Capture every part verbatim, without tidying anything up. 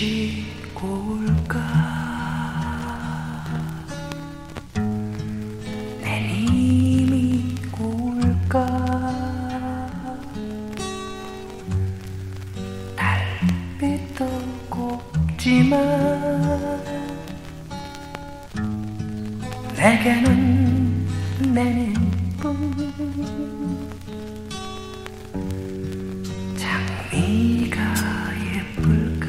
씻고 올까 내님이 올까 달빛도 곱지만 내게는 내님뿐 장미가 예쁠까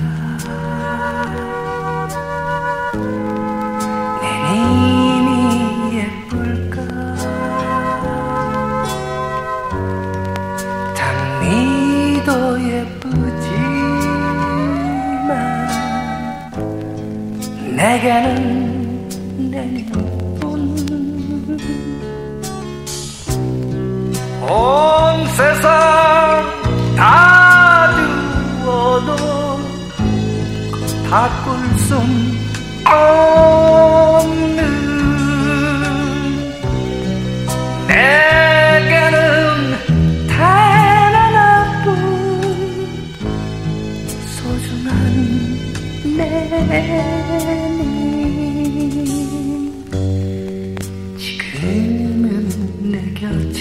내님이 예쁠까 장미도 예쁘지만 내게는 내님뿐 온 세상 다 주어도 바꿀 순 없는 내게는 단 하나뿐 소중한 내님 지금은 내 곁을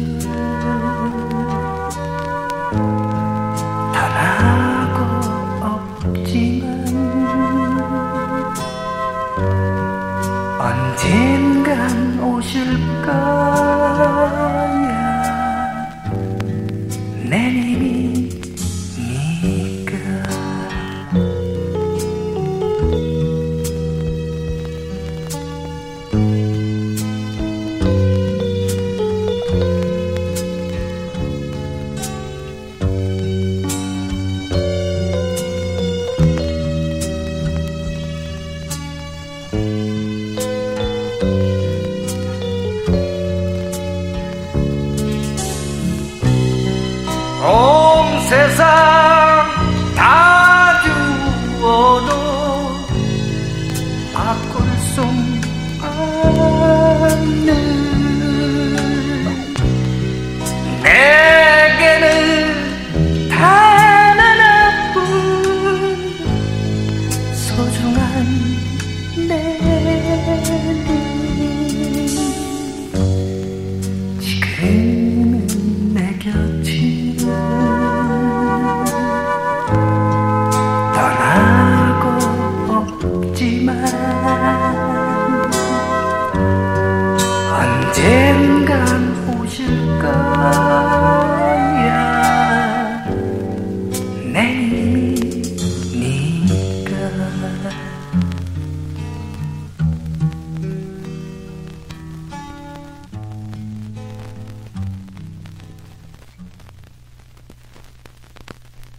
떠나고 없지만 언젠간 오실 거야 내님이니까 온 세상 다 주어도 바꿀 수 없는 내게는 단 하나뿐 소중한 내님 지금은 내 곁이 떠나고 없지만 언젠간 오실 거야 내님이